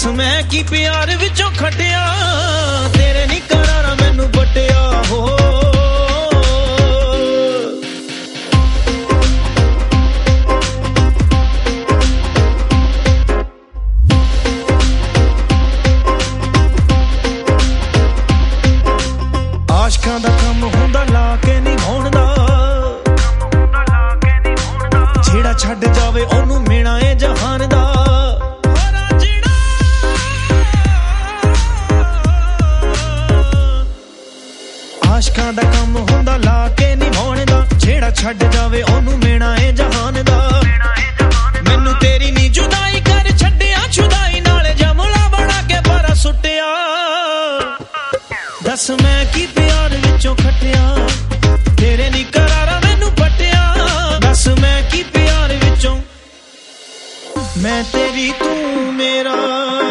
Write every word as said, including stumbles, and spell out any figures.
दस मैं की प्यार विचों खटिया तेरे नी करारा मैनू बटिया हो आशकां दा कम हुंदा ला के निभाउण दा जेड़ा छड्ड जावे ओनू मेणा ए जहान दा आशकां दा कम हुंदा ला के निभाउण दा जेड़ा छड्ड जावे ओनू मेणा ए जहान दा मैनू तेरी नी जुदाई कर छड्डिया छुदाई नाल जमला बना के पारा सुट्टिया दस मैं की प्यार विचों खटिया तेरे नी करारा मैनू पटिया दस मैं की प्यार विचों मैं तेरी तू मेरा